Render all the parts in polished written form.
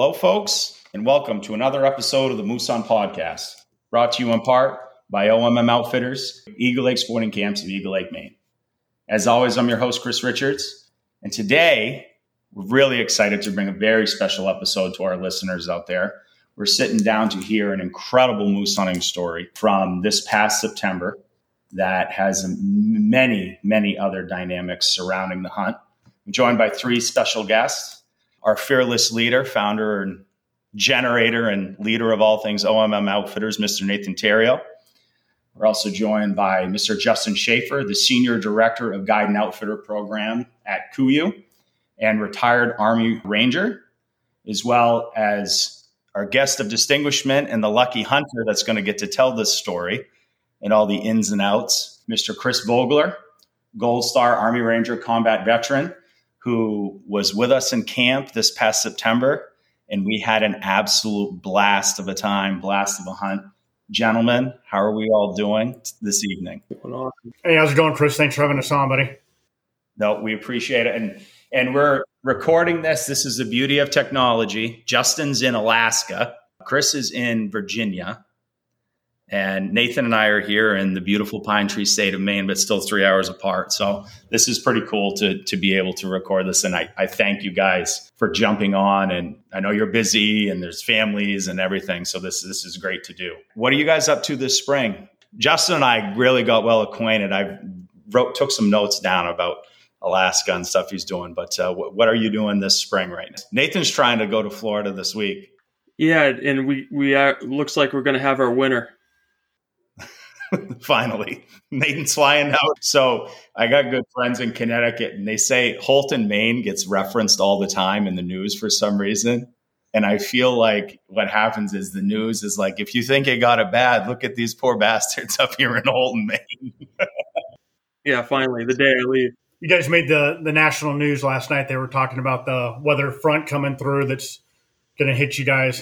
Hello, folks, and welcome to another episode of the Moose On Podcast, brought to you in part by OMM Outfitters, Eagle Lake Sporting Camps of Eagle Lake, Maine. As always, I'm your host, Chris Richards, and today we're really excited to bring a very special episode to our listeners out there. We're sitting down to hear an incredible moose hunting story from this past September that has many, many other dynamics surrounding the hunt. I'm joined by three special guests. Our fearless leader, founder and generator and leader of all things OMM Outfitters, Mr. Nathan Theriault. We're also joined by Mr. Justin Schaefer, the Senior Director of Guide and Outfitter Program at KUIU and retired Army Ranger, as well as our guest of distinguishment and the lucky hunter that's going to get to tell this story and all the ins and outs, Mr. Chris Vogler, Gold Star Army Ranger combat veteran, who was with us in camp this past September, and we had an absolute blast of a time, blast of a hunt. Gentlemen, how are we all doing this evening? Hey, how's it going, Chris? Thanks for having us on, buddy. No, we appreciate it. And we're recording this. This is the beauty of technology. Justin's in Alaska. Chris is in Virginia. And Nathan and I are here in the beautiful Pine Tree State of Maine, but still 3 hours apart. So this is pretty cool to be able to record this. And I thank you guys for jumping on. And I know you're busy and there's families and everything. So this is great to do. What are you guys up to this spring? Justin and I really got well acquainted. I took some notes down about Alaska and stuff he's doing. But what are you doing this spring right now? Nathan's trying to go to Florida this week. Yeah, and we are, looks like we're going to have our winner. Finally, Nathan's flying out. So I got good friends in Connecticut, and they say Holton, Maine gets referenced all the time in the news for some reason. And I feel like what happens is the news is like, if you think it got it bad, look at these poor bastards up here in Holton, Maine. Yeah, finally, the day I leave. You guys made the national news last night. They were talking about the weather front coming through that's going to hit you guys.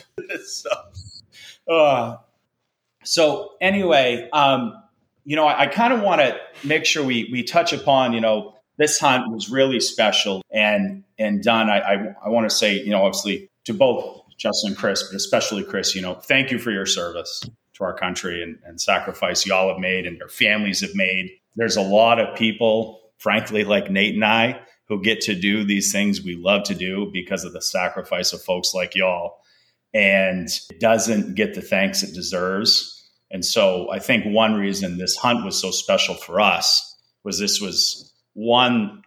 So anyway, I kind of want to make sure we touch upon, this hunt was really special and done. I want to say, obviously to both Justin and Chris, but especially Chris, thank you for your service to our country and sacrifice y'all have made and your families have made. There's a lot of people, frankly, like Nate and I, who get to do these things we love to do because of the sacrifice of folks like y'all, and it doesn't get the thanks it deserves. And so I think one reason this hunt was so special for us was this was one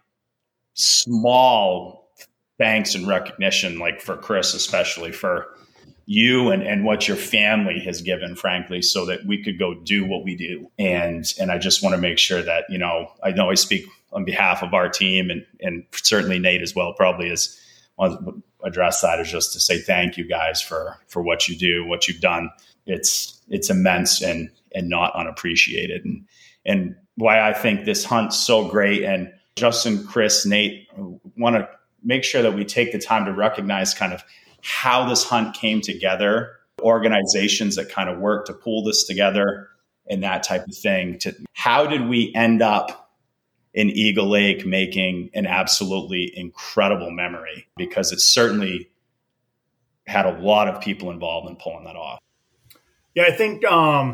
small thanks and recognition, like for Chris, especially for you and what your family has given, frankly, so that we could go do what we do. And I just want to make sure that, I know I speak on behalf of our team and certainly Nate as well, probably is want to address that is just to say thank you guys for what you do, what you've done. It's immense and not unappreciated. And why I think this hunt's so great. And Justin, Chris, Nate, want to make sure that we take the time to recognize kind of how this hunt came together, organizations that kind of work to pull this together and that type of thing. How did we end up in Eagle Lake making an absolutely incredible memory? Because it certainly had a lot of people involved in pulling that off. Yeah, I think,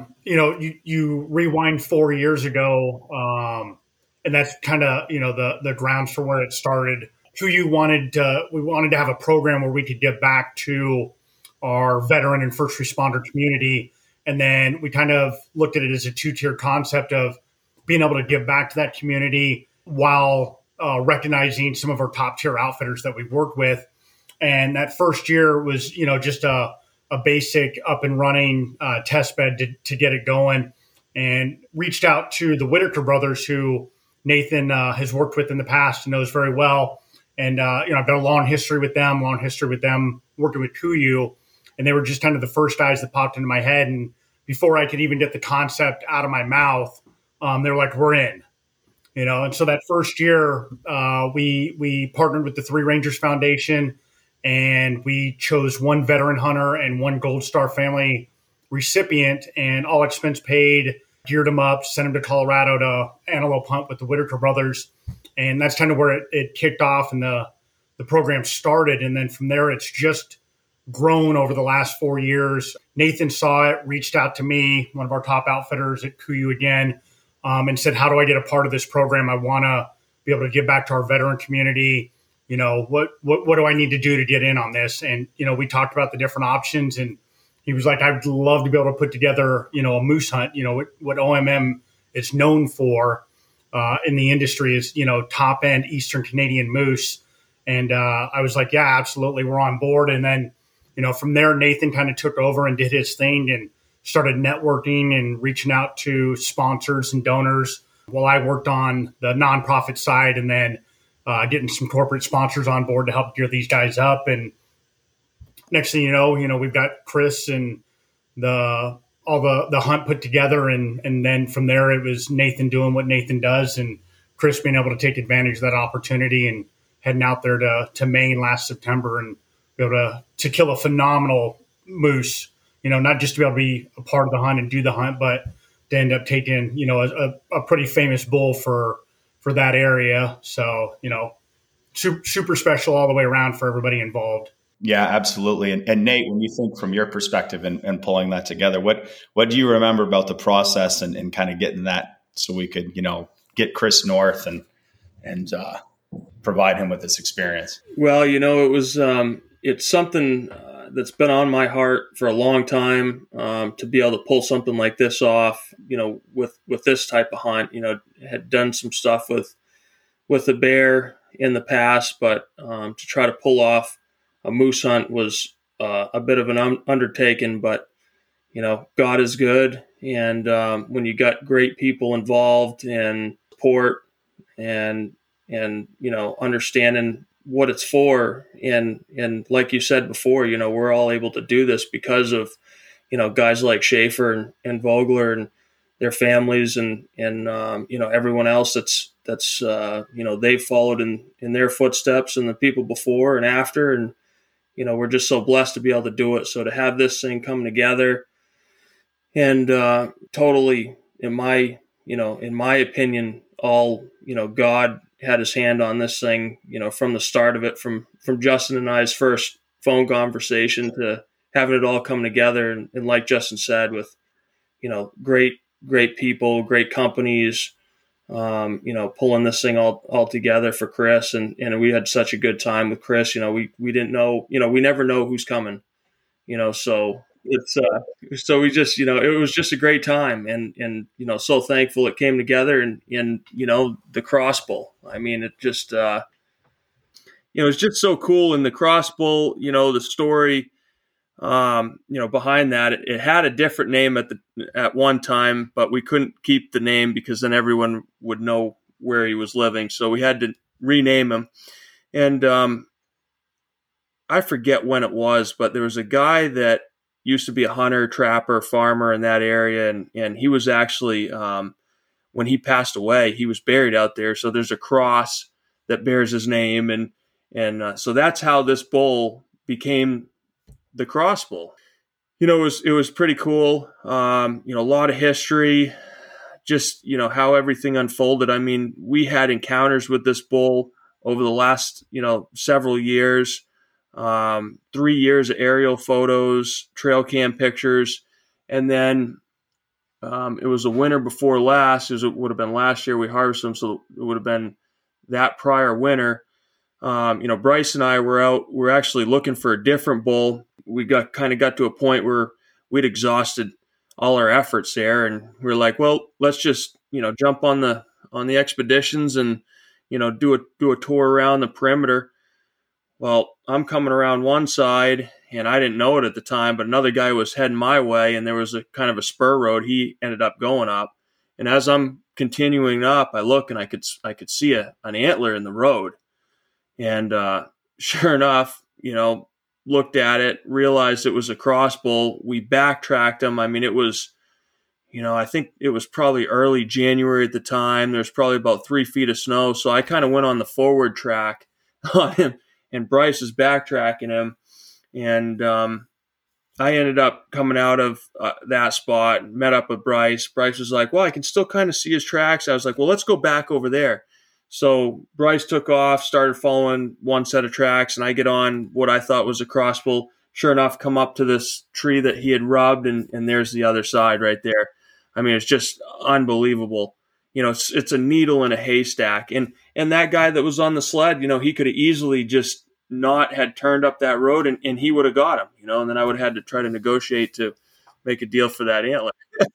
you rewind 4 years ago, and that's kind of, the grounds for where it started. We wanted to have a program where we could give back to our veteran and first responder community. And then we kind of looked at it as a two-tier concept of being able to give back to that community while recognizing some of our top-tier outfitters that we work with. And that first year was, just a basic up and running test bed to get it going, and reached out to the Whitaker brothers, who Nathan has worked with in the past and knows very well. And, I've got a long history with them working with KUIU, and they were just kind of the first guys that popped into my head. And before I could even get the concept out of my mouth, they were like, we're in, And so that first year, we partnered with the Three Rangers Foundation, and we chose one veteran hunter and one Gold Star family recipient, and all expense paid, geared them up, sent them to Colorado to antelope hunt with the Whitaker brothers. And that's kind of where it kicked off and the program started. And then from there, it's just grown over the last 4 years. Nathan saw it, reached out to me, one of our top outfitters at KUIU again, and said, how do I get a part of this program? I want to be able to give back to our veteran community. What do I need to do to get in on this? And, we talked about the different options, and he was like, I'd love to be able to put together, a moose hunt. What OMM is known for in the industry is, top end Eastern Canadian moose. And I was like, yeah, absolutely. We're on board. And then, from there, Nathan kind of took over and did his thing and started networking and reaching out to sponsors and donors while I worked on the nonprofit side, and then getting some corporate sponsors on board to help gear these guys up. And next thing you know, we've got Chris and all the hunt put together. And then from there, it was Nathan doing what Nathan does, and Chris being able to take advantage of that opportunity and heading out there to Maine last September and be able to kill a phenomenal moose, not just to be able to be a part of the hunt and do the hunt, but to end up taking, a pretty famous bull for that area. So, super special all the way around for everybody involved. Yeah, absolutely. And Nate, when you think from your perspective and pulling that together, what do you remember about the process and kind of getting that so we could, get Chris North and provide him with this experience? Well, it was it's something that's been on my heart for a long time, to be able to pull something like this off, with this type of hunt. Had done some stuff with the bear in the past, but to try to pull off a moose hunt was a bit of an undertaking. But God is good, and when you got great people involved and support and understanding what it's for. And like you said before, we're all able to do this because of, guys like Schaefer and Vogler and their families and everyone else that's they've followed in their footsteps and the people before and after. And, we're just so blessed to be able to do it. So to have this thing come together and totally, in my opinion, all, God had his hand on this thing, from the start of it, from Justin and I's first phone conversation to having it all come together. And like Justin said, with, great people, great companies, pulling this thing all together for Chris. And we had such a good time with Chris. We didn't know, we never know who's coming, so it's so we just, it was just a great time and so thankful it came together and the crossbow. I mean, it just, it's just so cool. And the crossbow, the story, behind that, it had a different name at one time, but we couldn't keep the name because then everyone would know where he was living. So we had to rename him. And I forget when it was, but there was a guy that used to be a hunter, trapper, farmer in that area. And he was actually, when he passed away, he was buried out there. So there's a cross that bears his name. And so that's how this bull became the crossbow. It was pretty cool. A lot of history, just, how everything unfolded. I mean, we had encounters with this bull over the last, several years. 3 years of aerial photos, trail cam pictures. And then it was the winter before last. It would have been last year we harvested them. So it would have been that prior winter. Bryce and I we're actually looking for a different bull. We got to a point where we'd exhausted all our efforts there. And we were like, well, let's just, jump on the expeditions and, do a tour around the perimeter. Well, I'm coming around one side and I didn't know it at the time, but another guy was heading my way and there was a kind of a spur road he ended up going up. And as I'm continuing up, I look and I could see an antler in the road. And sure enough, looked at it, realized it was a crossbow. We backtracked him. I mean, it was, I think it was probably early January at the time. There's probably about 3 feet of snow. So I kind of went on the forward track on him. And Bryce is backtracking him. And I ended up coming out of that spot, met up with Bryce. Bryce was like, well, I can still kind of see his tracks. I was like, well, let's go back over there. So Bryce took off, started following one set of tracks, and I get on what I thought was a crossbow. sure enough, come up to this tree that he had rubbed, and there's the other side right there. I mean, it's just unbelievable. It's a needle in a haystack. And that guy that was on the sled, he could have easily just not had turned up that road, and he would have got him, and then I would have had to try to negotiate to make a deal for that antler.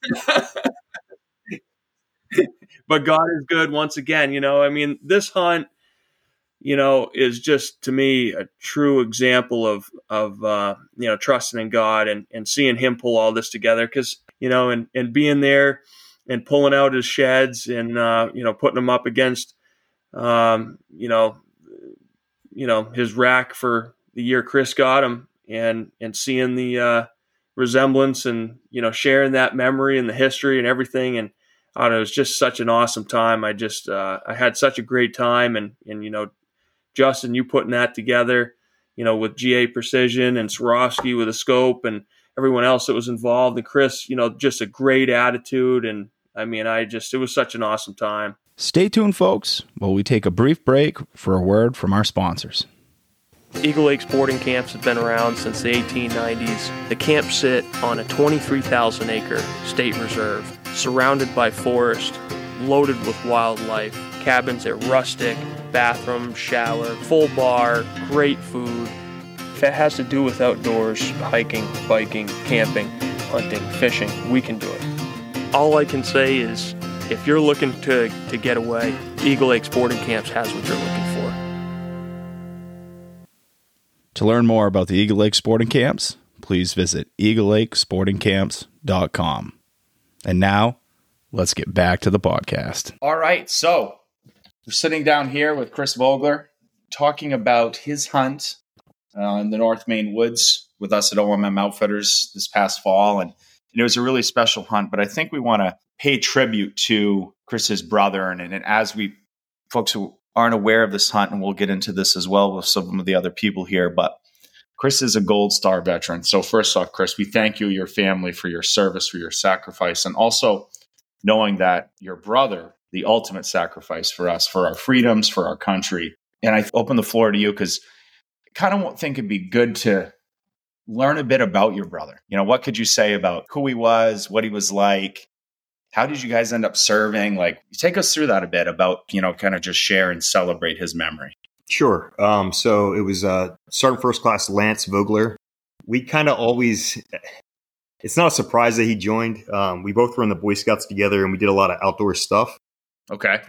But God is good once again. I mean, this hunt, is just, to me, a true example of trusting in God and seeing him pull all this together. Because, and being there and pulling out his sheds and, putting them up against, his rack for the year Chris got him, and seeing the resemblance and, sharing that memory and the history and everything. And it was just such an awesome time. I had such a great time. And Justin, you putting that together, with GA Precision and Swarovski with a scope and everyone else that was involved. And Chris, just a great attitude. And I mean, it was such an awesome time. Stay tuned, folks, while we take a brief break for a word from our sponsors. Eagle Lake Sporting Camps have been around since the 1890s. The camps sit on a 23,000-acre state reserve, surrounded by forest, loaded with wildlife. Cabins are rustic, bathroom, shower, full bar, great food. If it has to do with outdoors, hiking, biking, camping, hunting, fishing, we can do it. All I can say is, if you're looking to get away, Eagle Lake Sporting Camps has what you're looking for. To learn more about the Eagle Lake Sporting Camps, please visit eaglelakesportingcamps.com. And now, let's get back to the podcast. All right, so we're sitting down here with Chris Vogler talking about his hunt in the North Maine woods with us at OMM Outfitters this past fall. And it was a really special hunt, but I think we want to pay tribute to Chris's brother. And as folks who aren't aware of this hunt, and we'll get into this as well with some of the other people here, but Chris is a Gold Star veteran. So first off, Chris, we thank you, your family, for your service, for your sacrifice, and also knowing that your brother, the ultimate sacrifice for us, for our freedoms, for our country. And I open the floor to you because I kind of think it'd be good to learn a bit about your brother. What could you say about who he was, what he was like? How did you guys end up serving? Take us through that a bit about, kind of just share and celebrate his memory. Sure. So it was Sergeant First Class Lance Vogler. We kind of always, it's not a surprise that he joined. We both were in the Boy Scouts together and we did a lot of outdoor stuff. Okay.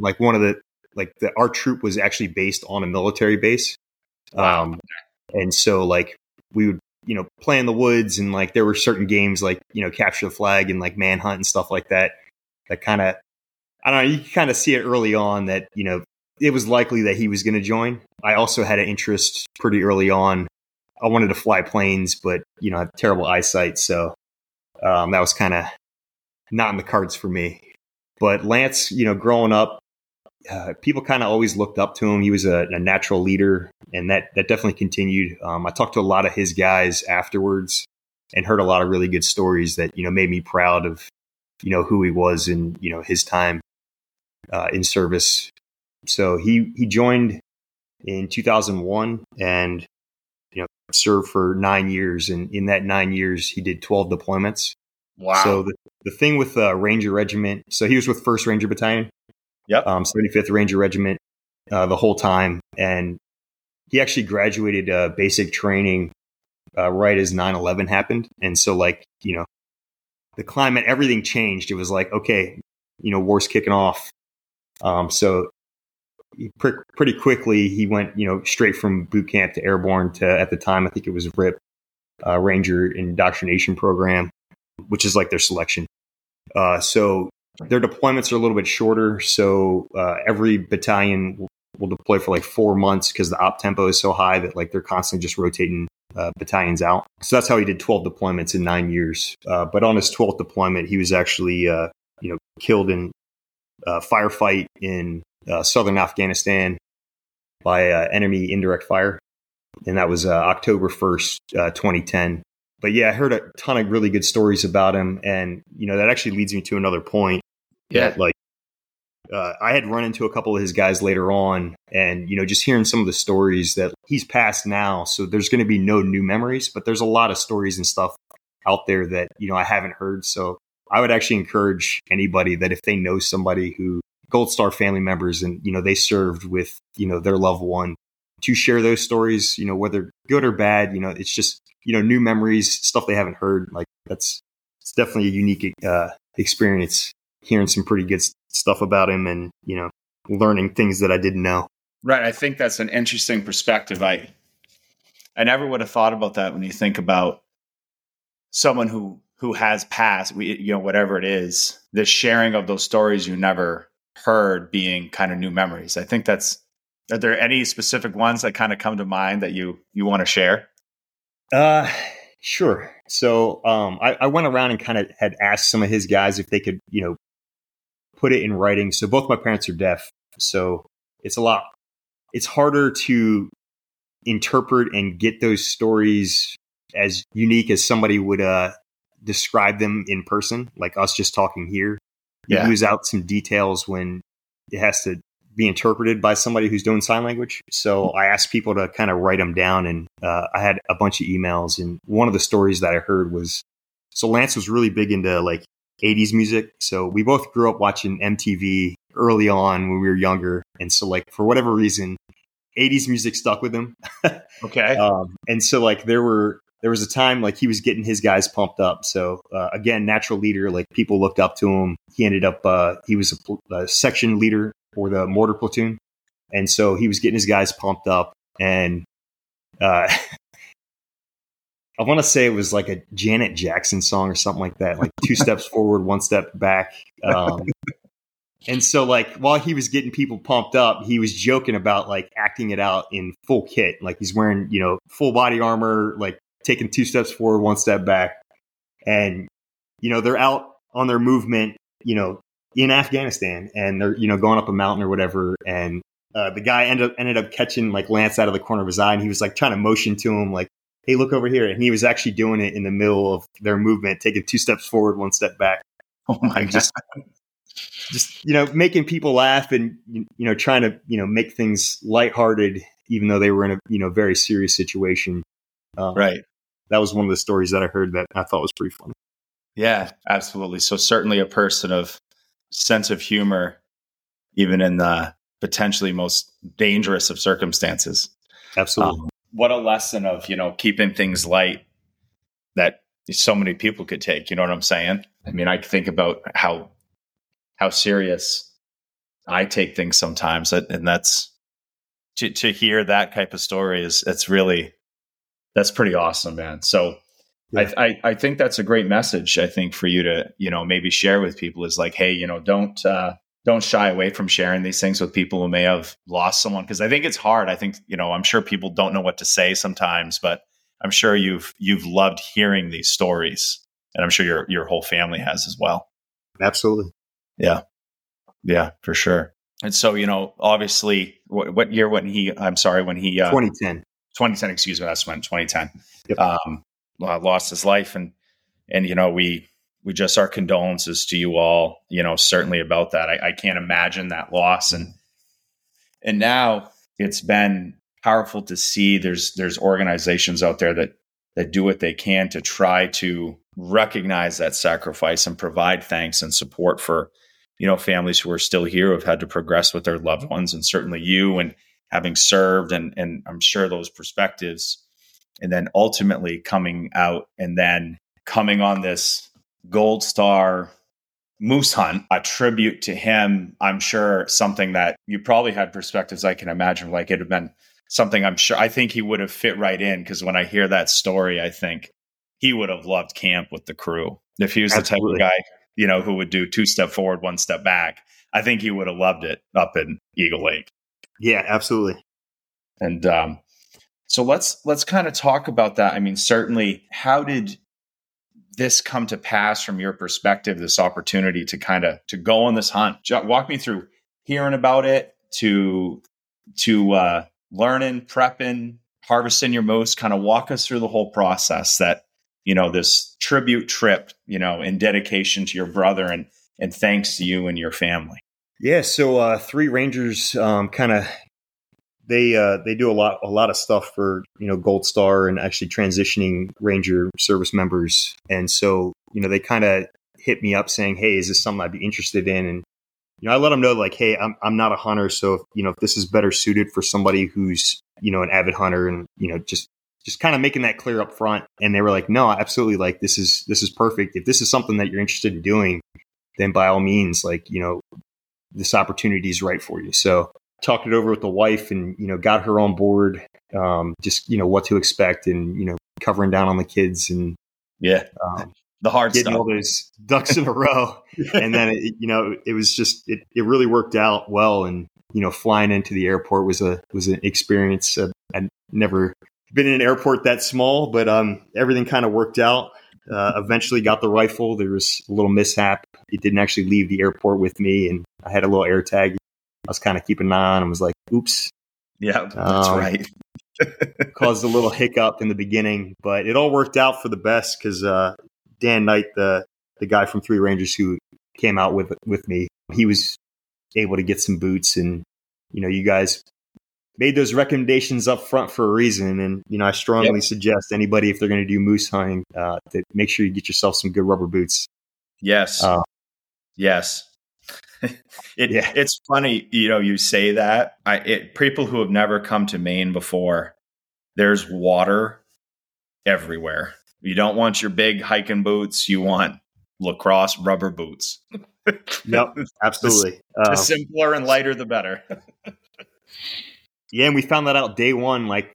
Our troop was actually based on a military base. Wow. And so we would, play in the woods, and there were certain games capture the flag and manhunt and stuff like that. That kind of, I don't know, you kind of see it early on that, it was likely that he was going to join. I also had an interest pretty early on. I wanted to fly planes, but, I have terrible eyesight. So that was kind of not in the cards for me. But Lance, growing up, people kind of always looked up to him. He was a natural leader, and that definitely continued. I talked to a lot of his guys afterwards and heard a lot of really good stories that, made me proud of, who he was and, his time in service. So he joined in 2001 and, served for 9 years. And in that 9 years, he did 12 deployments. Wow. So the thing with Ranger Regiment, so he was with 1st Ranger Battalion. Yep. 75th Ranger Regiment the whole time. And he actually graduated basic training right as 9/11 happened. And so the climate, everything changed. It was okay, war's kicking off. So pretty quickly he went, straight from boot camp to airborne to, at the time, I think it was RIP, Ranger Indoctrination Program, which is their selection. So their deployments are a little bit shorter. So every battalion will deploy for 4 months because the op tempo is so high that they're constantly just rotating battalions out. So that's how he did 12 deployments in 9 years. But on his 12th deployment, he was actually killed in a firefight in southern Afghanistan by enemy indirect fire. And that was October 1st, 2010. But yeah, I heard a ton of really good stories about him. And, that actually leads me to another point. Yeah. That, I had run into a couple of his guys later on, and, just hearing some of the stories that he's passed now. So there's going to be no new memories, but there's a lot of stories and stuff out there that, I haven't heard. So I would actually encourage anybody that if they know somebody who Gold Star family members and, they served with, their loved one, to share those stories, whether good or bad, it's just, new memories, stuff they haven't heard. Like it's definitely a unique experience, hearing some pretty good stuff about him and, learning things that I didn't know. Right. I think that's an interesting perspective. I never would have thought about that when you think about someone who has passed, whatever it is, the sharing of those stories you never heard being kind of new memories. I think are there any specific ones that kind of come to mind that you want to share? Sure. So I went around and kind of had asked some of his guys if they could, put it in writing. So both my parents are deaf. So it's harder to interpret and get those stories as unique as somebody would describe them in person, like us just talking here. You lose out some details when it has to be interpreted by somebody who's doing sign language. So I asked people to kind of write them down, and I had a bunch of emails. And one of the stories that I heard was, so Lance was really big into like 80s music. So we both grew up watching MTV early on when we were younger. And so like, for whatever reason, 80s music stuck with him. Okay. And so like there was a time like he was getting his guys pumped up. So again, natural leader, like people looked up to him. He ended up, he was a section leader for the mortar platoon. And so he was getting his guys pumped up. And I want to say it was like a Janet Jackson song or something like that, like 2 steps forward, 1 step back. And so like while he was getting people pumped up, he was joking about like acting it out in full kit. Like he's wearing, full body armor, like taking 2 steps forward, 1 step back. And, they're out on their movement, in Afghanistan, and they're, going up a mountain or whatever. And the guy ended up catching like Lance out of the corner of his eye, and he was like trying to motion to him like, hey, look over here. And he was actually doing it in the middle of their movement, taking 2 steps forward, 1 step back. Oh my God. Just, making people laugh and, trying to, make things lighthearted, even though they were in a, very serious situation. Right. That was one of the stories that I heard that I thought was pretty funny. Yeah, absolutely. So certainly a person of sense of humor, even in the potentially most dangerous of circumstances. Absolutely. What a lesson of, keeping things light that so many people could take. You know what I'm saying? I mean, I think about how serious I take things sometimes. And that's to hear that type of story that's pretty awesome, man. So yeah. I think that's a great message. I think for you to, maybe share with people is like, hey, don't shy away from sharing these things with people who may have lost someone. Cause I think it's hard. I think, I'm sure people don't know what to say sometimes, but I'm sure you've loved hearing these stories, and I'm sure your whole family has as well. Absolutely. Yeah. Yeah, for sure. And so, obviously what year when he 2010, excuse me. That's when 2010, yep. Lost his life. And we just, our condolences to you all, certainly about that. I can't imagine that loss. And now it's been powerful to see there's organizations out there that do what they can to try to recognize that sacrifice and provide thanks and support for, families who are still here, who have had to progress with their loved ones, and certainly you and having served and I'm sure those perspectives, and then ultimately coming out and then coming on this Gold Star moose hunt, a tribute to him. I'm sure something that you probably had perspectives I can imagine, like it'd have been something I think he would have fit right in. Cause when I hear that story, I think he would have loved camp with the crew. If he was Absolutely. The type of guy, who would do 2 step forward, 1 step back, I think he would have loved it up in Eagle Lake. Yeah, absolutely. And so let's kind of talk about that. I mean, certainly, how did this come to pass from your perspective, this opportunity to go on this hunt? Walk me through hearing about it to learning, prepping, harvesting your moose, kind of walk us through the whole process that, this tribute trip, in dedication to your brother and thanks to you and your family. Yeah, so Three Rangers kind of they do a lot of stuff for Gold Star and actually transitioning Ranger service members, and so they kind of hit me up saying, "Hey, is this something I'd be interested in?" And I let them know like, "Hey, I'm not a hunter, so if this is better suited for somebody who's an avid hunter, and just kind of making that clear up front." And they were like, "No, absolutely, like this is perfect. If this is something that you're interested in doing, then by all means, like this opportunity is right for you." So talked it over with the wife and, got her on board, just, what to expect and, covering down on the kids and the hard getting stuff, all those ducks in a row. And then, it was just, it really worked out well. And, flying into the airport was an experience. I'd never been in an airport that small, but everything kind of worked out. Eventually got the rifle. There was a little mishap. It didn't actually leave the airport with me, and I had a little air tag. I was kind of keeping an eye on and was like, oops. Yeah, that's right. Caused a little hiccup in the beginning, but it all worked out for the best because Dan Knight, the guy from Three Rangers who came out with me, he was able to get some boots, and you guys made those recommendations up front for a reason. And I strongly suggest anybody, if they're going to do moose hunting, to make sure you get yourself some good rubber boots. Yes. Yes. It's funny, you say that. People who have never come to Maine before, there's water everywhere. You don't want your big hiking boots. You want lacrosse rubber boots. Yep, absolutely. The simpler and lighter, the better. Yeah, and we found that out day one, like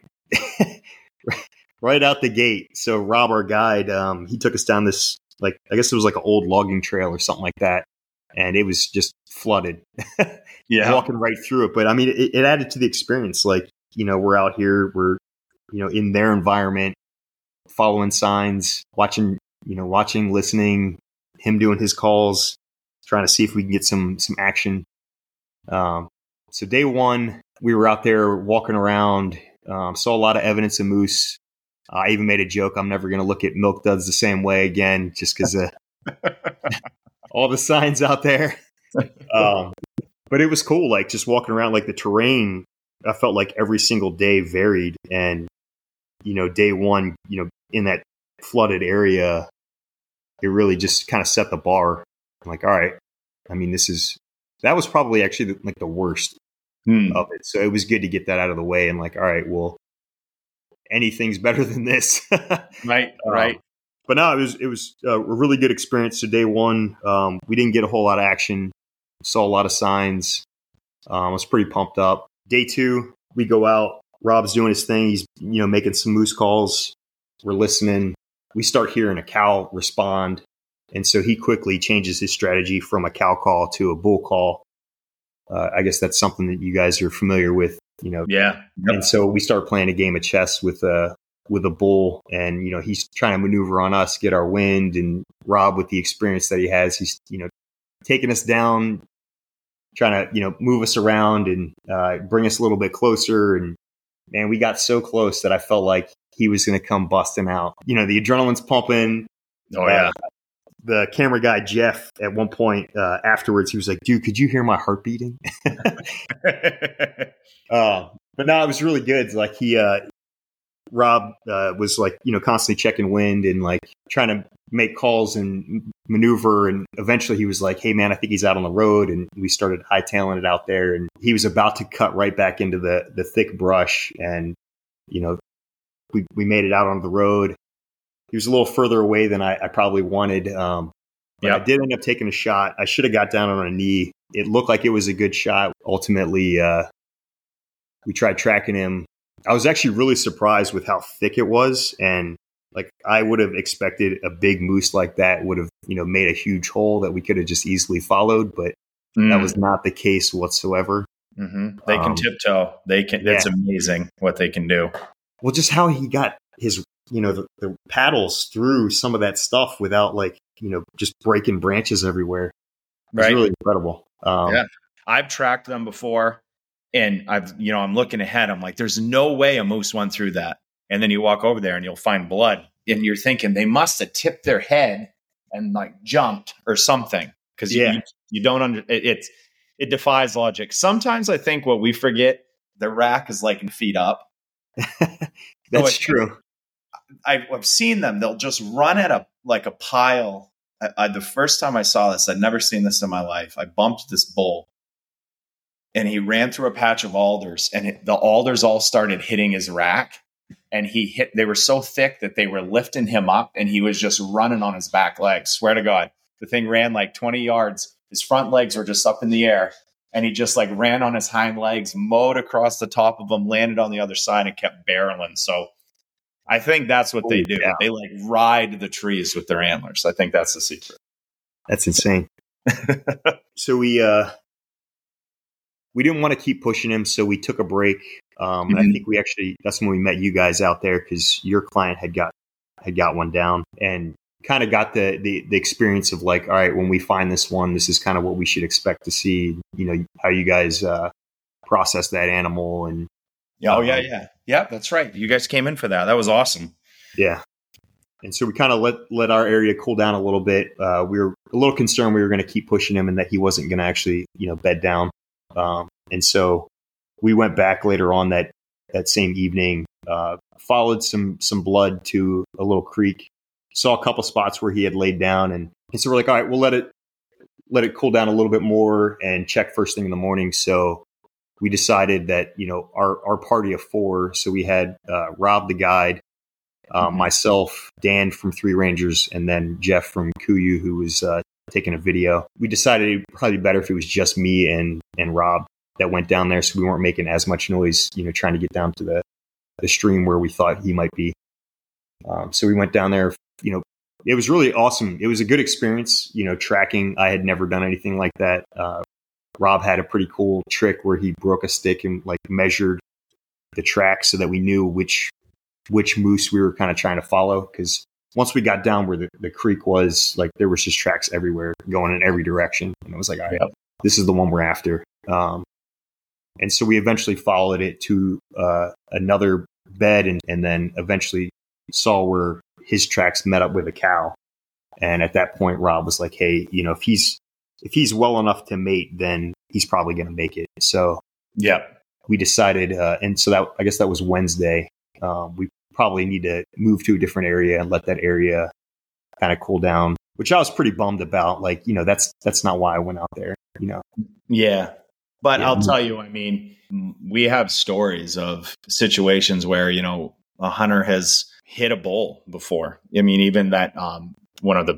right out the gate. So Rob, our guide, he took us down this, like, I guess it was like an old logging trail or something like that. And it was just flooded. Walking right through it. But I mean, it added to the experience. Like, we're out here, we're, in their environment, following signs, watching, listening, him doing his calls, trying to see if we can get some action. So day one, we were out there walking around, saw a lot of evidence of moose. I even made a joke. I'm never going to look at milk duds the same way again, just because all the signs out there. But it was cool. Like just walking around, like the terrain, I felt like every single day varied. And, day one, in that flooded area, it really just kind of set the bar. I'm like, all right. I mean, that was probably actually the worst of it. So it was good to get that out of the way and like, all right, well, anything's better than this. Right. But no, it was a really good experience. So day one, we didn't get a whole lot of action. Saw a lot of signs. I was pretty pumped up. Day two, we go out. Rob's doing his thing. He's making some moose calls. We're listening. We start hearing a cow respond, and so he quickly changes his strategy from a cow call to a bull call. I guess that's something that you guys are familiar with. Yeah. And so we start playing a game of chess with a bull, and he's trying to maneuver on us, get our wind, and Rob, with the experience that he has, he's taking us down, trying to move us around and bring us a little bit closer. And man, we got so close that I felt like he was going to come busting out. The adrenaline's pumping. Oh yeah. The camera guy Jeff, at one point afterwards, he was like, "Dude, could you hear my heart beating?" But no, it was really good. Like Rob was like, constantly checking wind and like trying to make calls and maneuver. And eventually he was like, "Hey man, I think he's out on the road." And we started hightailing it out there, and he was about to cut right back into the thick brush. And, we made it out on the road. He was a little further away than I probably wanted. But I did end up taking a shot. I should have got down on a knee. It looked like it was a good shot. Ultimately, we tried tracking him. I was actually really surprised with how thick it was. And like, I would have expected a big moose like that would have, made a huge hole that we could have just easily followed. But that was not the case whatsoever. Mm-hmm. They can tiptoe. They can. It's amazing what they can do. Well, just how he got his, the paddles through some of that stuff without like, just breaking branches everywhere. It was really incredible. I've tracked them before, and I'm looking ahead. I'm like, there's no way a moose went through that. And then you walk over there and you'll find blood, and you're thinking they must have tipped their head and like jumped or something. Cause you don't it's it defies logic. Sometimes I think what we forget, the rack is like feet up. That's true. I've seen them. They'll just run at a pile. The first time I saw this, I'd never seen this in my life. I bumped this bull, and he ran through a patch of alders, and the alders all started hitting his rack. And they were so thick that they were lifting him up, and he was just running on his back legs. Swear to God, the thing ran like 20 yards. His front legs were just up in the air, and he just like ran on his hind legs, mowed across the top of them, landed on the other side, and kept barreling. So I think that's what they do. Yeah. They like ride the trees with their antlers. I think that's the secret. That's insane. So we didn't want to keep pushing him, so we took a break. And I think that's when we met you guys out there, because your client had got one down and kind of got the experience of like, all right, when we find this one, this is kind of what we should expect to see, how you guys process that animal. And yeah, that's right. You guys came in for that. That was awesome. Yeah. And so we kind of let our area cool down a little bit. We were a little concerned we were going to keep pushing him and that he wasn't going to actually, bed down. And so we went back later on that same evening, followed some blood to a little creek, saw a couple spots where he had laid down. And so we're like, all right, we'll let it cool down a little bit more and check first thing in the morning. So we decided that, our party of 4, so we had Rob the guide, myself, Dan from Three Rangers, and then Jeff from Kuyu, who was taking a video. We decided it'd probably be better if it was just me and Rob that went down there, so we weren't making as much noise, trying to get down to the stream where we thought he might be. So we went down there. It was really awesome. It was a good experience, tracking. I had never done anything like that. Rob had a pretty cool trick where he broke a stick and like measured the track so that we knew which moose we were kind of trying to follow. Because once we got down where the creek was, like there was just tracks everywhere going in every direction. And it was like, all right, this is the one we're after. And so we eventually followed it to another bed and then eventually saw where his tracks met up with a cow. And at that point, Rob was like, hey, if he's well enough to mate, then he's probably going to make it. So we decided, and so I guess that was Wednesday. We probably need to move to a different area and let that area kind of cool down, which I was pretty bummed about. Like, that's not why I went out there, Yeah. But I'll tell you, we have stories of situations where, a hunter has hit a bull before. Even that, one of the,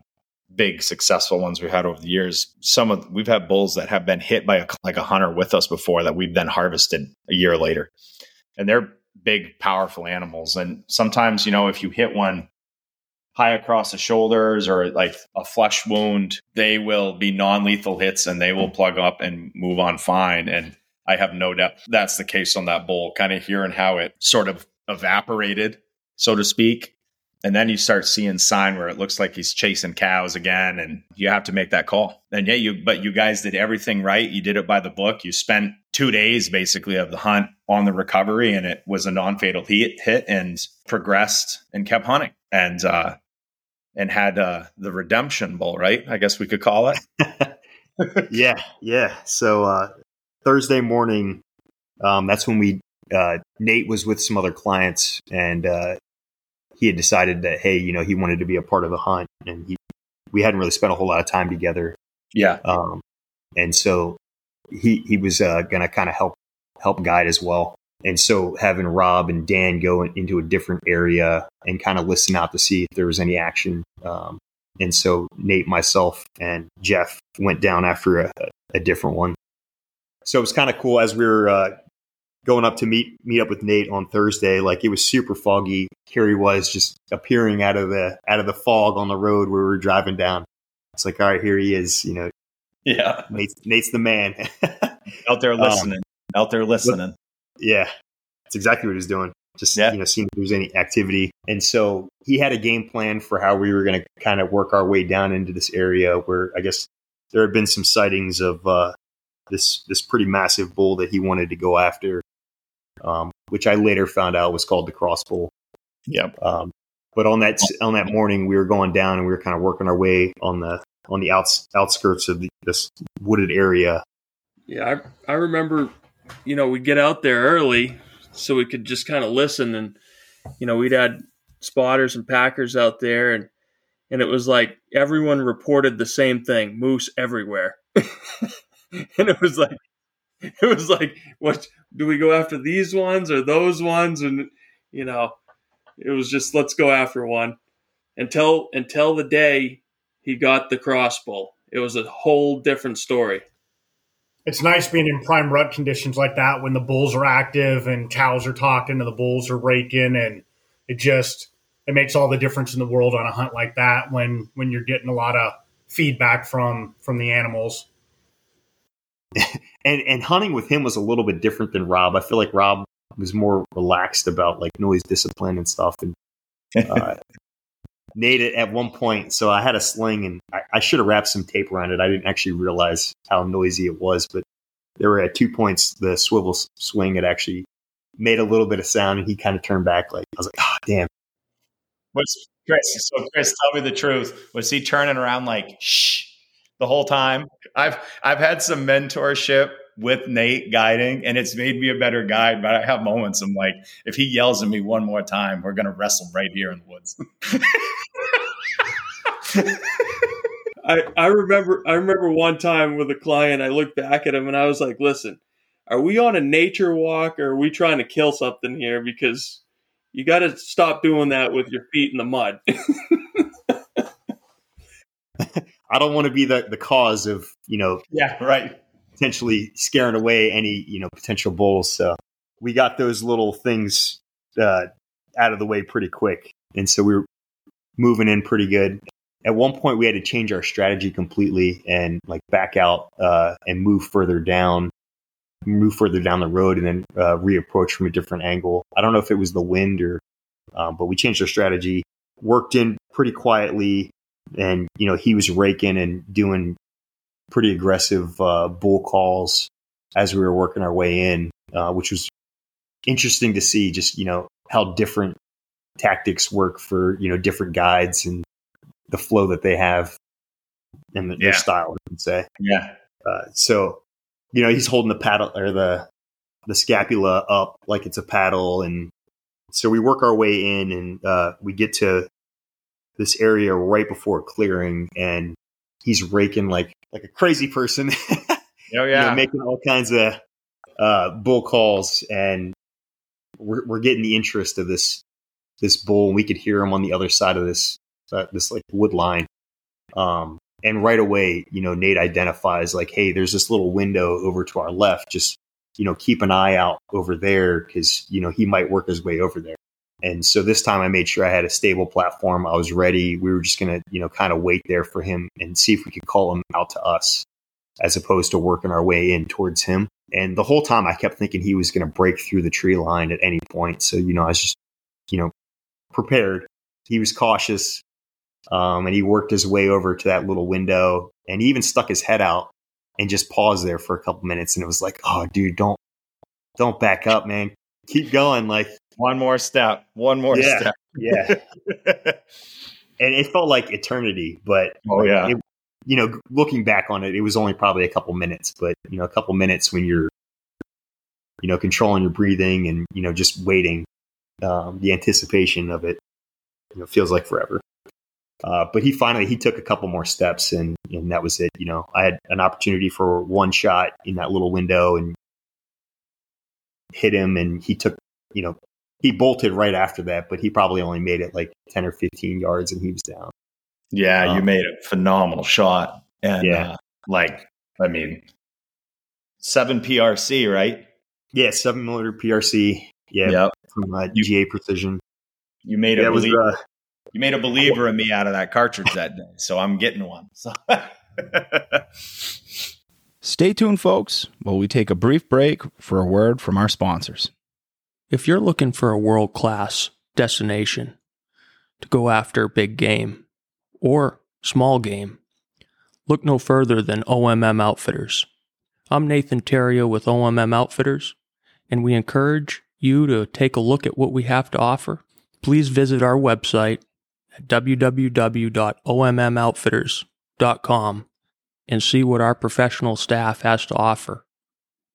big successful ones we've had over the years, we've had bulls that have been hit by a hunter with us before that we've then harvested a year later. And they're big, powerful animals. And sometimes, if you hit one high across the shoulders or like a flesh wound, they will be non-lethal hits and they will plug up and move on fine. And I have no doubt that's the case on that bull, kind of hearing how it sort of evaporated, so to speak. And then you start seeing sign where it looks like he's chasing cows again, and you have to make that call. And but you guys did everything right. You did it by the book. You spent 2 days basically of the hunt on the recovery, and it was a non-fatal hit and progressed and kept hunting and had the redemption bull, right? I guess we could call it. Yeah. So Thursday morning, that's when Nate was with some other clients, and he had decided that, hey, he wanted to be a part of the hunt, and we hadn't really spent a whole lot of time together. Yeah. And so he was going to kind of help guide as well. And so having Rob and Dan go into a different area and kind of listen out to see if there was any action. And so Nate, myself, and Jeff went down after a different one. So it was kind of cool as we were going up to meet up with Nate on Thursday. Like, it was super foggy. Carrie was just appearing out of the fog on the road where we were driving down. It's like, all right, here he is. Yeah, Nate's the man. Out there listening. Yeah, that's exactly what he was doing. Just seeing if there was any activity. And so he had a game plan for how we were going to kind of work our way down into this area where I guess there had been some sightings of this pretty massive bull that he wanted to go after, which I later found out was called the cross bull. Yep. But on that morning, we were going down and we were kind of working our way on the outskirts of this wooded area. Yeah, I remember, we'd get out there early so we could just kind of listen, and we'd had spotters and packers out there, and it was like everyone reported the same thing: moose everywhere. And it was like, what do we go after, these ones or those ones? And it was just, let's go after one until the day he got the crossbow. It was a whole different story. It's nice being in prime rut conditions like that when the bulls are active and cows are talking and the bulls are raking, and it makes all the difference in the world on a hunt like that when you're getting a lot of feedback from the animals. And hunting with him was a little bit different than Rob. I feel like Rob was more relaxed about like noise discipline and stuff. And Nate at one point, so I had a sling, and I should have wrapped some tape around it. I didn't actually realize how noisy it was, but there were at 2 points the swivel swing had actually made a little bit of sound, and he kind of turned back. Like, I was like, oh, damn. Chris, tell me the truth. Was he turning around like, shh, the whole time? I've had some mentorship with Nate guiding, and it's made me a better guide, but I have moments I'm like, if he yells at me one more time, we're going to wrestle right here in the woods. I remember one time with a client, I looked back at him and I was like, listen, are we on a nature walk or are we trying to kill something here? Because you got to stop doing that with your feet in the mud. I don't want to be the cause of, yeah, right, potentially scaring away any, potential bulls. So we got those little things out of the way pretty quick. And so we were moving in pretty good. At one point we had to change our strategy completely and like back out and move further down the road and then reapproach from a different angle. I don't know if it was the wind or, but we changed our strategy, worked in pretty quietly. And, he was raking and doing pretty aggressive bull calls as we were working our way in, which was interesting to see just, how different tactics work for, different guides and the flow that they have and their style, I would say. Yeah. So, he's holding the paddle or the scapula up like it's a paddle. And so we work our way in and we get to this area right before clearing, and he's raking like a crazy person. Oh yeah, making all kinds of bull calls, and we're getting the interest of this bull, and we could hear him on the other side of this like wood line. And right away, Nate identifies like, hey, there's this little window over to our left. Just keep an eye out over there because he might work his way over there. And so this time I made sure I had a stable platform. I was ready. We were just going to, kind of wait there for him and see if we could call him out to us as opposed to working our way in towards him. And the whole time I kept thinking he was going to break through the tree line at any point. So, I was just, prepared. He was cautious. And he worked his way over to that little window, and he even stuck his head out and just paused there for a couple minutes. And it was like, oh, dude, don't back up, man. Keep going. Like, one more step. Yeah. And it felt like eternity, but looking back on it, it was only probably a couple minutes, but a couple minutes when you're, controlling your breathing and, just waiting, the anticipation of it, feels like forever. But he took a couple more steps and that was it. I had an opportunity for one shot in that little window and hit him, and he took, he bolted right after that, but he probably only made it like 10 or 15 yards and he was down. Yeah, you made a phenomenal shot. And 7 PRC, right? Yeah, 7mm PRC. Yeah, yep. From GA Precision. You made a believer in me out of that cartridge that day, so I'm getting one. So. Stay tuned, folks, while we take a brief break for a word from our sponsors. If you're looking for a world-class destination to go after big game or small game, look no further than OMM Outfitters. I'm Nathan Terrio with OMM Outfitters, and we encourage you to take a look at what we have to offer. Please visit our website at www.ommoutfitters.com and see what our professional staff has to offer.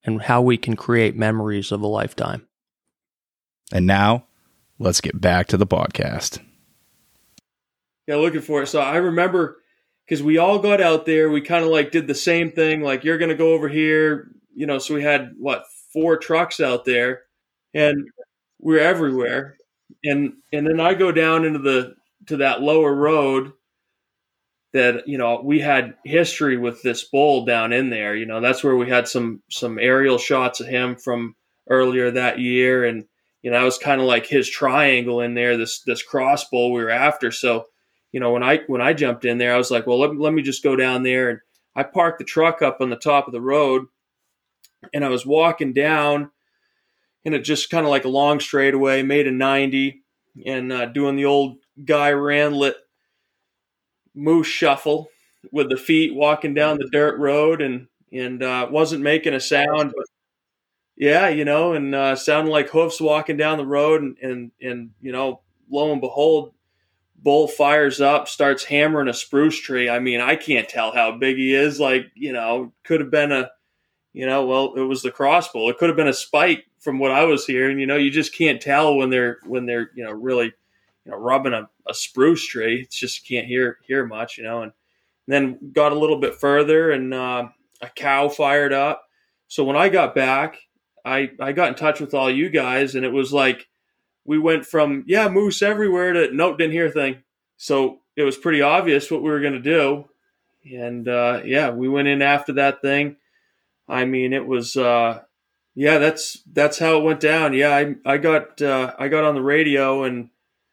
and how we can create memories of a lifetime. And now, let's get back to the podcast. Yeah, looking for it. So I remember, because we all got out there, we kind of like did the same thing, like you're going to go over here, so we had 4 trucks out there, and we're everywhere. And then I go down into to that lower road that, we had history with this bull down in there. That's where we had some aerial shots of him from earlier that year. And, that was kind of like his triangle in there, this cross bull we were after. So, when I jumped in there, I was like, well, let me just go down there. And I parked the truck up on the top of the road, and I was walking down, and it just kind of like a long straightaway, made a 90, and doing the old Guy Randlet moose shuffle with the feet, walking down the dirt road, and wasn't making a sound, but yeah, and sounding like hoofs walking down the road, and lo and behold, bull fires up, starts hammering a spruce tree. I mean, I can't tell how big he is. Like, could have been it was the crossbow. It could have been a spike from what I was hearing. You just can't tell when they're really rubbing a spruce tree. It's just can't hear much, and then got a little bit further, and a cow fired up. So when I got back, I got in touch with all you guys, and it was like we went from moose everywhere to nope, didn't hear a thing. So it was pretty obvious what we were going to do, and we went in after that thing. I mean, it was that's how it went down. I got on the radio, and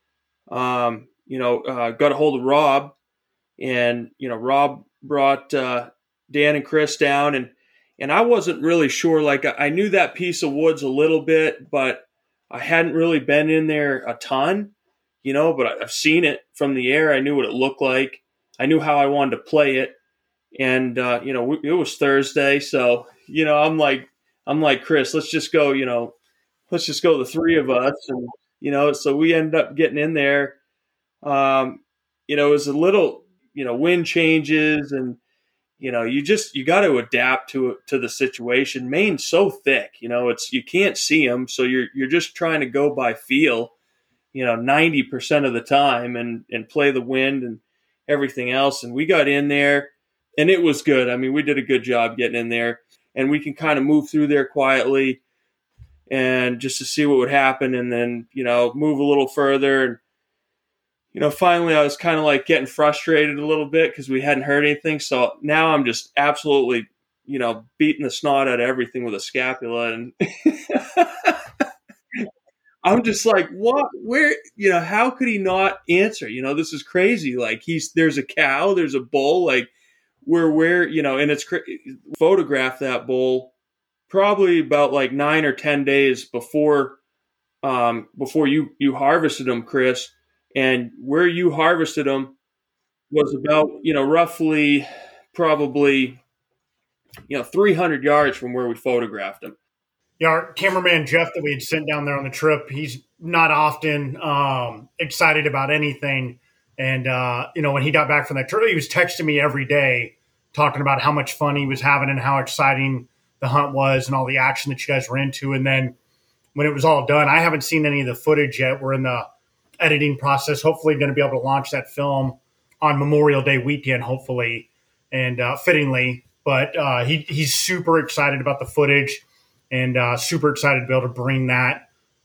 got a hold of Rob, and Rob brought Dan and Chris down, and I wasn't really sure. Like, I knew that piece of woods a little bit, but I hadn't really been in there a ton, but I've seen it from the air. I knew what it looked like. I knew how I wanted to play it. And, it was Thursday. So, I'm like, Chris, let's just go, the 3 of us. And, so we ended up getting in there. It was a little, wind changes, and, you got to adapt to the situation. Maine's so thick, you can't see them. So you're just trying to go by feel, 90% of the time, and play the wind and everything else. And we got in there, and it was good. I mean, we did a good job getting in there, and we can kind of move through there quietly and just to see what would happen. And then, move a little further. And, finally I was kind of like getting frustrated a little bit because we hadn't heard anything. So now I'm just absolutely, beating the snot out of everything with a scapula. And I'm just like, what, where, how could he not answer? This is crazy. Like, there's a cow, there's a bull, like where, and it's photographed that bull probably about like 9 or 10 days before you harvested him, Chris. And where you harvested them was about, roughly probably, 300 yards from where we photographed them. Yeah, our cameraman, Jeff, that we had sent down there on the trip, he's not often excited about anything. And, when he got back from that trip, he was texting me every day talking about how much fun he was having and how exciting the hunt was and all the action that you guys were into. And then when it was all done, I haven't seen any of the footage yet. We're in the editing process, hopefully going to be able to launch that film on Memorial Day weekend, hopefully, and fittingly. But he's super excited about the footage, and super excited to be able to bring that,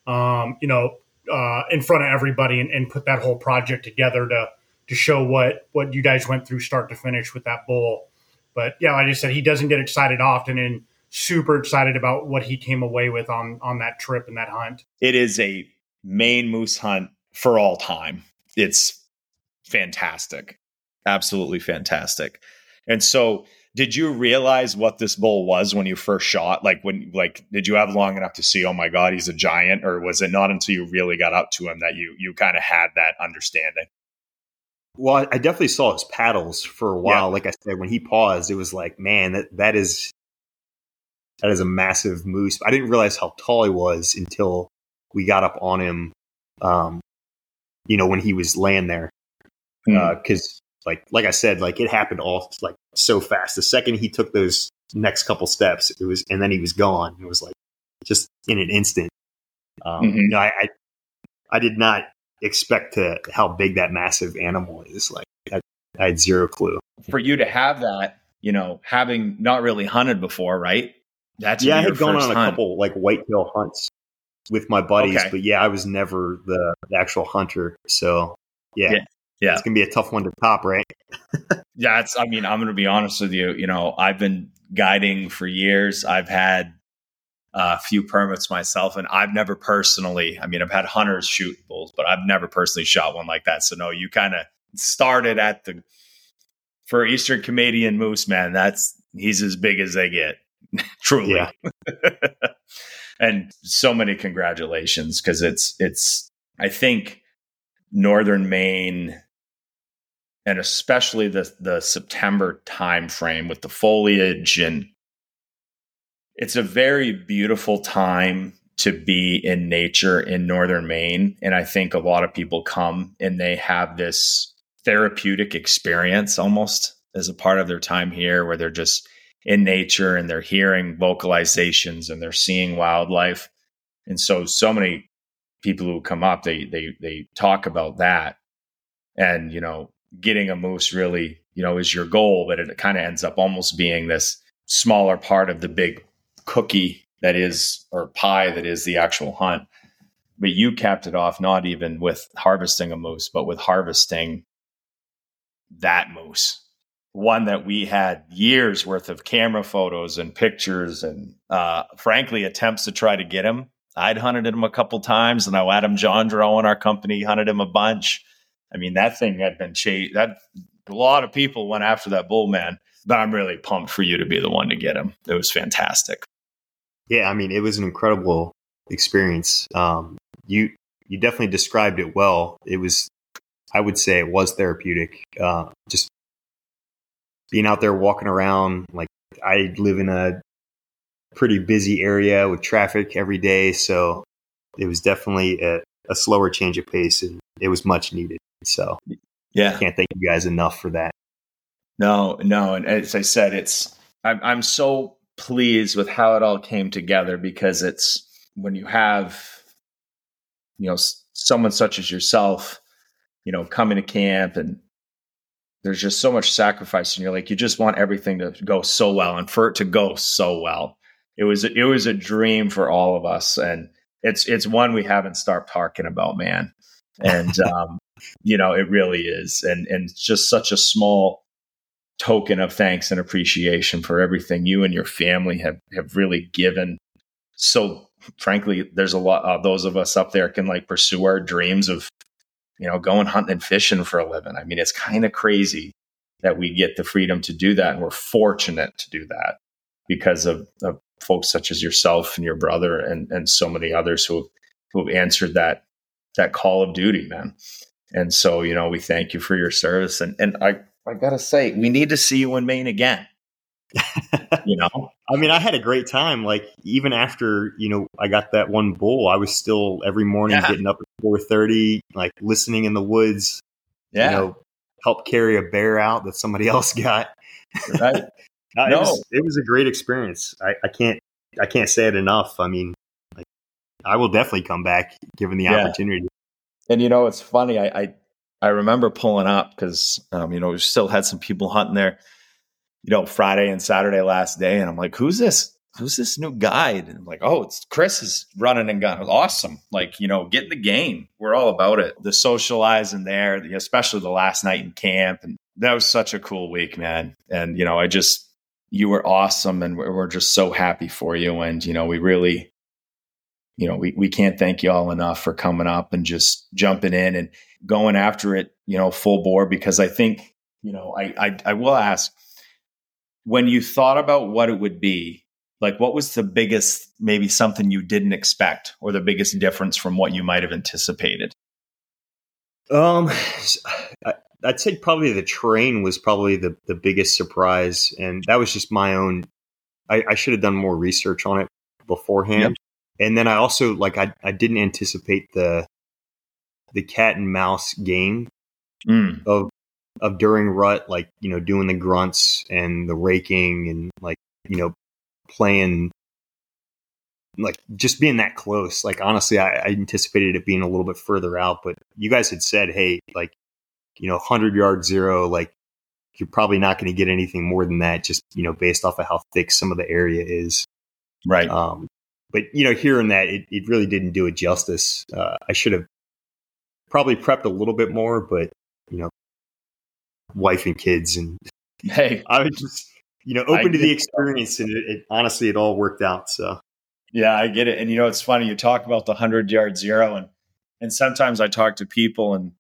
in front of everybody and put that whole project together to show what you guys went through start to finish with that bull. But yeah, like I said, he doesn't get excited often, and super excited about what he came away with on that trip and that hunt. It is a Maine moose hunt for all time. It's fantastic. Absolutely fantastic. And so, did you realize what this bull was when you first shot? Did you have long enough to see, oh my God, he's a giant? Or was it not until you really got up to him that you kind of had that understanding? Well, I definitely saw his paddles for a while. Yeah. Like I said, when he paused, it was like, man, that is a massive moose. I didn't realize how tall he was until we got up on him, when he was laying there. Because like I said, like it happened all like so fast. The second he took those next couple steps, and then he was gone. It was like just in an instant. I did not expect how big that massive animal is. Like I had zero clue. For you to have that, having not really hunted before, right? That's I had gone on a couple like whitetail hunts with my buddies, Okay. but I was never the actual hunter. So Yeah. It's gonna be a tough one to top, right? Yeah, I'm going to be honest with you. I've been guiding for years. I've had a few permits myself, and I've never personally, I've had hunters shoot bulls, but I've never personally shot one like that. So no, you kind of started for Eastern Canadian moose, man, he's as big as they get, truly. Yeah. And so many congratulations, because it's, I think Northern Maine, and especially the September time frame with the foliage, and it's a very beautiful time to be in nature in Northern Maine. And I think a lot of people come and they have this therapeutic experience almost as a part of their time here, where they're just in nature and they're hearing vocalizations and they're seeing wildlife. And so many people who come up, they talk about that, and, getting a moose really, is your goal, but it kind of ends up almost being this smaller part of the big cookie that is, or pie that is the actual hunt. But you capped it off not even with harvesting a moose, but with harvesting that moose, one that we had years worth of camera photos and pictures and frankly attempts to try to get him. I'd hunted him a couple times, and I Adam Jondro in our company hunted him a bunch. That thing had been chased. That a lot of people went after that bull, man. But I'm really pumped for you to be the one to get him. It was fantastic. Yeah, it was an incredible experience. You definitely described it well. It was, I would say, it was therapeutic. Just being out there walking around. Like, I live in a pretty busy area with traffic every day, so it was definitely a slower change of pace, and it was much needed. So I can't thank you guys enough for that. No. And as I said, I'm so pleased with how it all came together, because it's when you have, someone such as yourself, coming to camp, and there's just so much sacrifice, and you're like, you just want everything to go so well, and for it to go so well. It was a dream for all of us, and it's one we haven't stopped talking about, man. And it really is, and it's just such a small token of thanks and appreciation for everything you and your family have really given. So frankly, there's a lot of those of us up there can like pursue our dreams of, going hunting and fishing for a living. It's kind of crazy that we get the freedom to do that. And we're fortunate to do that because of folks such as yourself and your brother and so many others who have answered that call of duty, man. And so, we thank you for your service. And I gotta say, we need to see you in Maine again. I had a great time. Like, even after, I got that one bull, I was still every morning getting up at 4:30, like listening in the woods, help carry a bear out that somebody else got. Right. It was a great experience. I can't say it enough. I will definitely come back given the opportunity. And it's funny. I remember pulling up because we still had some people hunting there, Friday and Saturday last day, and I'm like, who's this new guide? And I'm like, oh, it's Chris is running and gun. Awesome. Like, get in the game. We're all about it. The socializing there, especially the last night in camp, and that was such a cool week, man. And you were awesome, and we're just so happy for you. And we really, we can't thank you all enough for coming up and just jumping in and going after it, full bore. Because I think, I will ask, when you thought about what it would be, like, what was the biggest, maybe something you didn't expect, or the biggest difference from what you might have anticipated? I'd say probably the terrain was probably the biggest surprise. And that was just my own, I should have done more research on it beforehand. Yep. And then I also, I didn't anticipate the cat and mouse game of of during rut, like, doing the grunts and the raking and like, playing, like just being that close. Like, honestly, I anticipated it being a little bit further out, but you guys had said, hey, like, 100 yard zero, like you're probably not going to get anything more than that, just, based off of how thick some of the area is. Right. But, hearing that, it really didn't do it justice. I should have probably prepped a little bit more, but, wife and kids, and hey, I was just, open to the experience, and it honestly, it all worked out. So, yeah, I get it. And, it's funny, you talk about the 100-yard zero, and sometimes I talk to people, and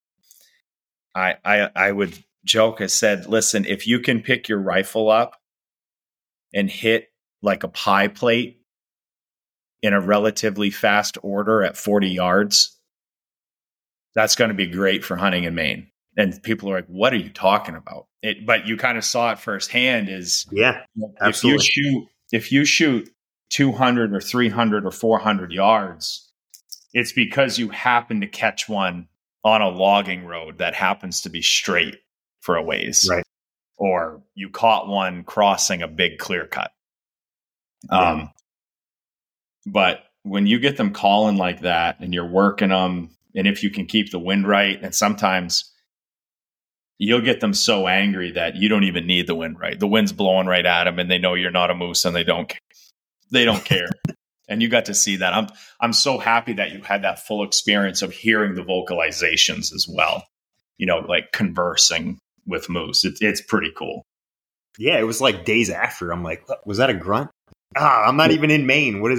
I would joke, I said, listen, if you can pick your rifle up and hit like a pie plate in a relatively fast order at 40 yards, that's going to be great for hunting in Maine. And people are like, what are you talking about? But you kind of saw it firsthand is, absolutely. If you shoot 200 or 300 or 400 yards, it's because you happen to catch one on a logging road that happens to be straight for a ways. Right. Or you caught one crossing a big clear cut. But when you get them calling like that and you're working them, and if you can keep the wind right, and sometimes you'll get them so angry that you don't even need the wind right. The wind's blowing right at them and they know you're not a moose and they don't care. And you got to see that. I'm so happy that you had that full experience of hearing the vocalizations as well. Like conversing with moose. It's pretty cool. Yeah, it was like days after. I'm like, was that a grunt? I'm not even in Maine. What is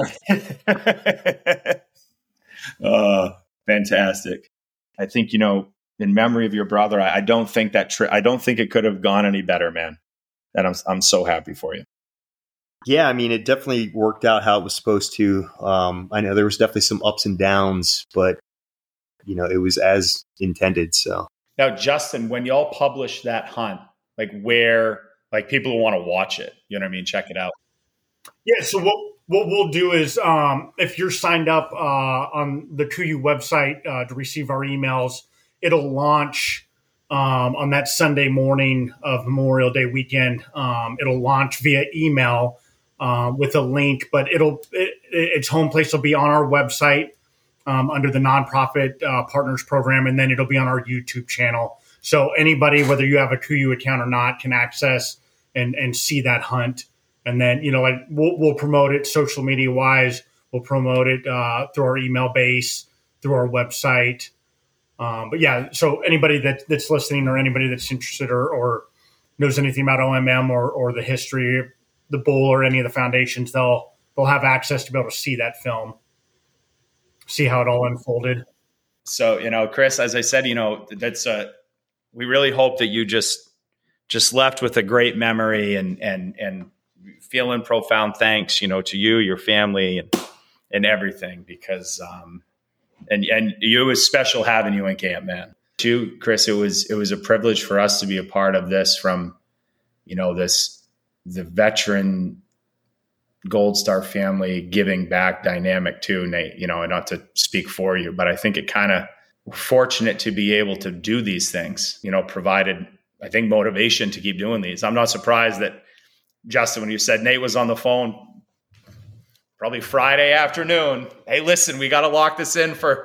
it? Fantastic. I think, in memory of your brother, I don't think I don't think it could have gone any better, man. And I'm so happy for you. Yeah, I mean, it definitely worked out how it was supposed to. I know there was definitely some ups and downs, but it was as intended. So now, Justin, when y'all publish that hunt, like where, like people want to watch it, you know what I mean? Check it out. Yeah. So what we'll do is, if you're signed up on the KUIU website to receive our emails, it'll launch on that Sunday morning of Memorial Day weekend. It'll launch via email with a link, but its home place will be on our website under the nonprofit partners program, and then it'll be on our YouTube channel. So anybody, whether you have a KUIU account or not, can access and see that hunt. And then, like we'll promote it social media wise. We'll promote it through our email base, through our website. But yeah, so anybody that's listening or anybody that's interested or knows anything about OMM or the history of the bull or any of the foundations, they'll have access to be able to see that film, see how it all unfolded. So, Chris, as I said, that's we really hope that you just left with a great memory and feeling profound thanks, to you, your family, and everything, because and it was special having you in camp, man. Too, Chris, it was a privilege for us to be a part of this from, the veteran Gold Star family giving back dynamic too, Nate, and not to speak for you, but I think it kind of fortunate to be able to do these things, provided, I think, motivation to keep doing these. I'm not surprised that, Justin, when you said Nate was on the phone, probably Friday afternoon, hey, listen, we got to lock this in for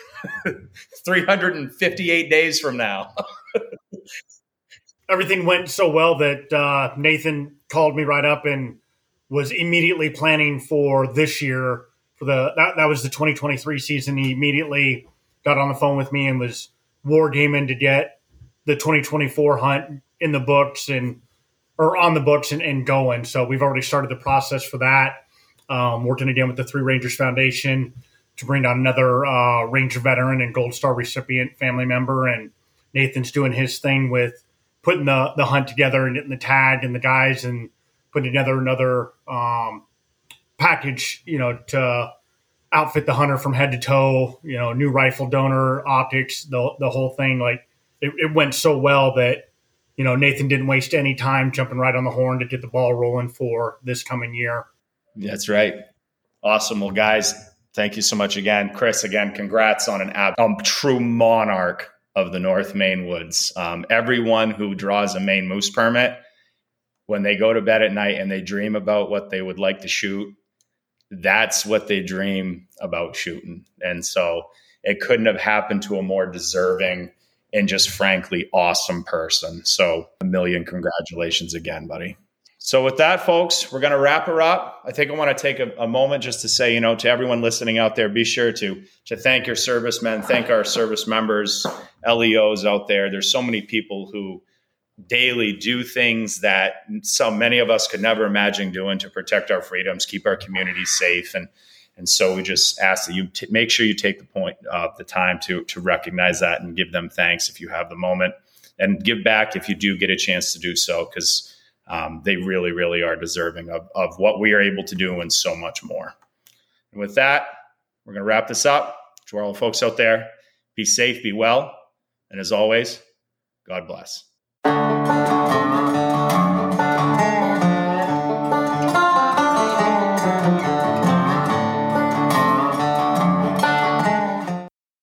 358 days from now. Everything went so well that Nathan called me right up and was immediately planning for this year for that was the 2023 season. He immediately got on the phone with me and was wargaming to get the 2024 hunt in the books and going. So we've already started the process for that. Working again with the Three Rangers Foundation to bring on another Ranger veteran and Gold Star recipient family member. And Nathan's doing his thing with putting the hunt together and getting the tag and the guys and putting together another package, to outfit the hunter from head to toe, new rifle donor, optics, the whole thing. Like it went so well that, Nathan didn't waste any time jumping right on the horn to get the ball rolling for this coming year. That's right. Awesome. Well, guys, thank you so much again. Chris, again, congrats on a true monarch of the North Maine woods. Everyone who draws a Maine moose permit, when they go to bed at night and they dream about what they would like to shoot, that's what they dream about shooting. And so it couldn't have happened to a more deserving and just frankly awesome person. So a million congratulations again, buddy. So with that, folks, we're going to wrap her up. I think I want to take a moment just to say, to everyone listening out there, be sure to thank your servicemen, thank our service members, LEOs out there. There's so many people who daily do things that so many of us could never imagine doing to protect our freedoms, keep our communities safe. And so we just ask that you make sure you take the time to recognize that and give them thanks if you have the moment, and give back if you do get a chance to do so, because they really, really are deserving of what we are able to do and so much more. And with that, we're going to wrap this up. To all the folks out there, be safe, be well, and as always, God bless.